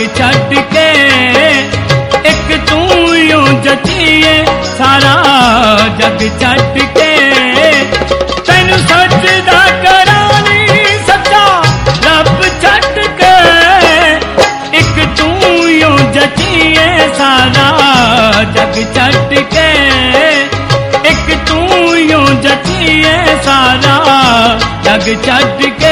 छड़ के एक तू यूं जचीए सारा जग छड़ के तैनू सजदा करानी सच्चा रब छड़ के एक तू यूं जचीए सारा जग छड़ के एक तू यूं जचीए सारा जग छड़ के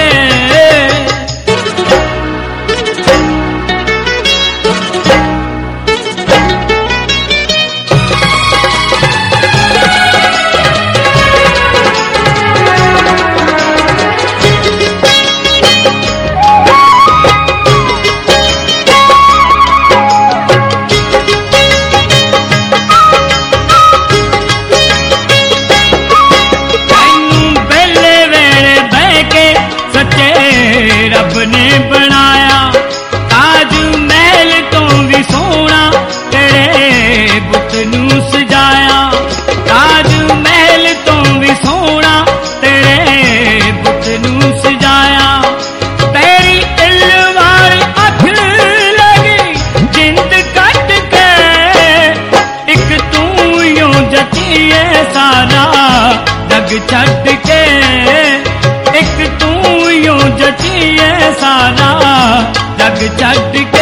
रब ने बनाया ताज महल तो भी सोना तेरे बुत नू सजाया ताज महल तो भी सोना तेरे बुत नू सजाया तेरी इलवार अख लगी जिंद कट के एक तू यूं जचीए सारा जग छड़ के एक तू यूं जचीए सारा जग छड़ के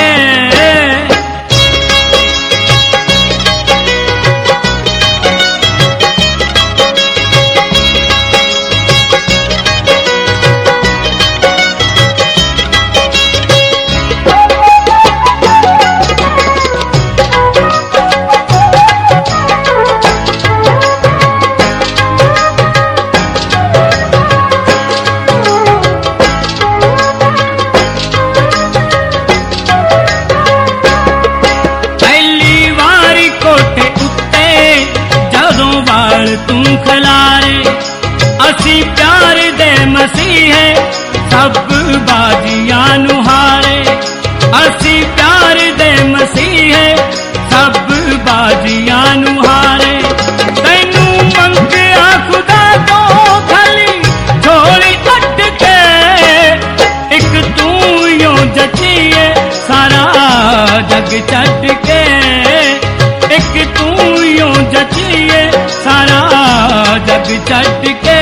तू खलारे असी प्यार दे मसीहे सब बाजियां नु हारे असी प्यार दे मसीहे सब बाजियां नु हारे तैनू मंगया खुदा तो खाली छोड़ी कट के एक तू यूं जचीए सारा जग छड़ के एक तू यूं जचीए सारा जग छड़ के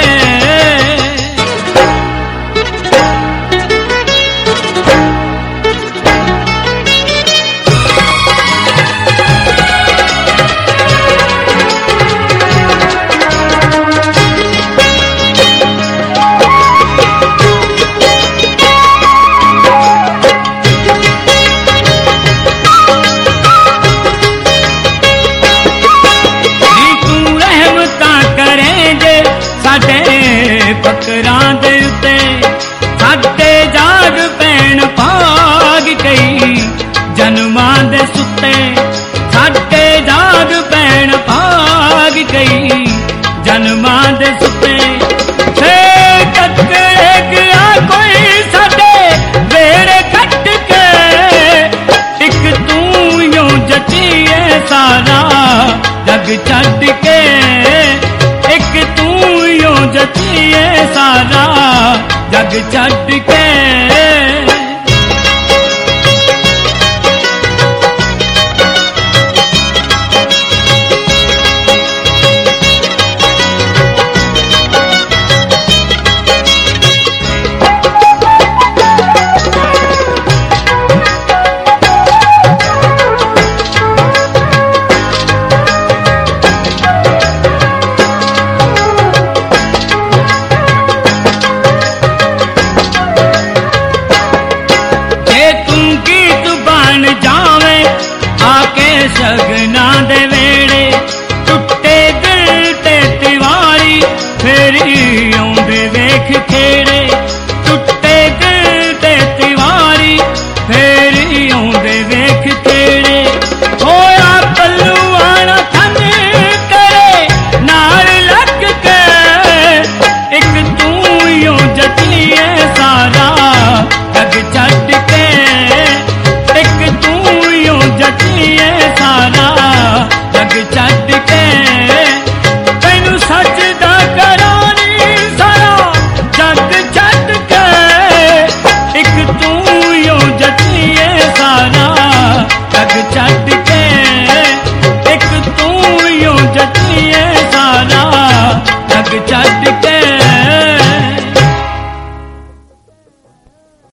फकरां दे उत्ते साडे जाग पैण भाग गई जन्मां दे सुत्ते साडे जाग पैण भाग गई जन्मां दे सुत्ते फिर टकरे गया कोई साडे वेड़े कट के एक तू यूं जचीए सारा जग छड़ के एक तू यूं जचीए सारा जग छड़ के सगना दे वेड़े टुटे दिल ते तिवारी फेरी आउंदे वेख खेड़े टुटे दिल ते तिवारी फेरी आउंदे वेख खेड़े होया पल्लूआना थन करे नाल लग के एक तू यूं जचीए सारा जग छड़ के एक तू यूं जचीए सारा जग छड़